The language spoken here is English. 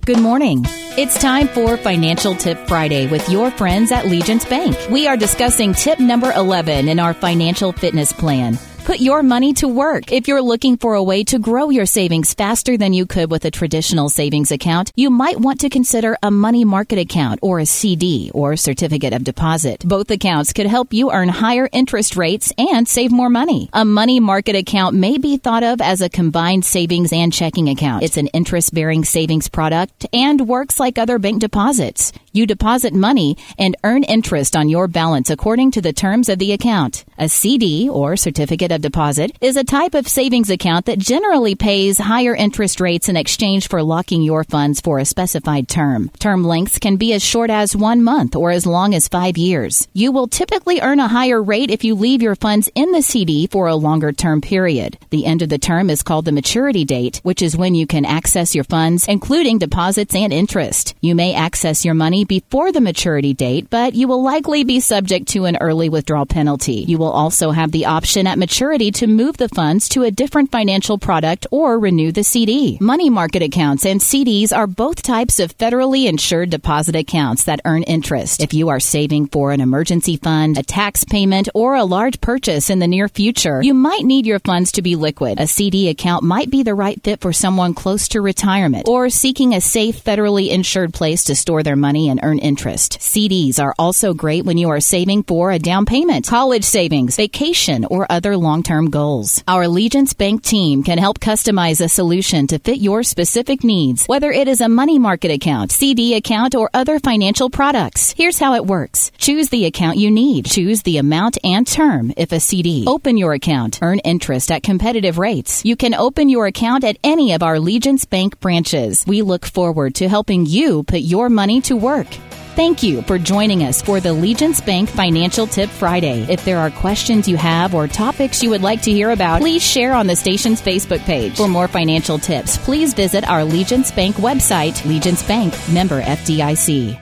Good morning. It's time for Financial Tip Friday with your friends at Legence Bank. We are discussing tip number 11 in our financial fitness plan. Put your money to work. If you're looking for a way to grow your savings faster than you could with a traditional savings account, you might want to consider a money market account or a CD or certificate of deposit. Both accounts could help you earn higher interest rates and save more money. A money market account may be thought of as a combined savings and checking account. It's an interest-bearing savings product and works like other bank deposits. You deposit money and earn interest on your balance according to the terms of the account. A CD or certificate of deposit is a type of savings account that generally pays higher interest rates in exchange for locking your funds for a specified term. Term lengths can be as short as 1 month or as long as 5 years. You will typically earn a higher rate if you leave your funds in the CD for a longer term period. The end of the term is called the maturity date, which is when you can access your funds, including deposits and interest. You may access your money before the maturity date, but you will likely be subject to an early withdrawal penalty. You will also have the option at maturity to move the funds to a different financial product or renew the CD. Money market accounts and CDs are both types of federally insured deposit accounts that earn interest. If you are saving for an emergency fund, a tax payment, or a large purchase in the near future, you might need your funds to be liquid. A CD account might be the right fit for someone close to retirement or seeking a safe, federally insured place to store their money and earn interest. CDs are also great when you are saving for a down payment, college savings, vacation, or other long-term goals. Our Legence Bank team can help customize a solution to fit your specific needs, whether it is a money market account, CD account, or other financial products. Here's how it works. Choose the account you need. Choose the amount and term if a CD. Open your account. Earn interest at competitive rates. You can open your account at any of our Legence Bank branches. We look forward to helping you put your money to work. Thank you for joining us for the Legence Bank Financial Tip Friday. If there are questions you have or topics you would like to hear about, please share on the station's Facebook page. For more financial tips, please visit our Legence Bank website. Legence Bank, member FDIC.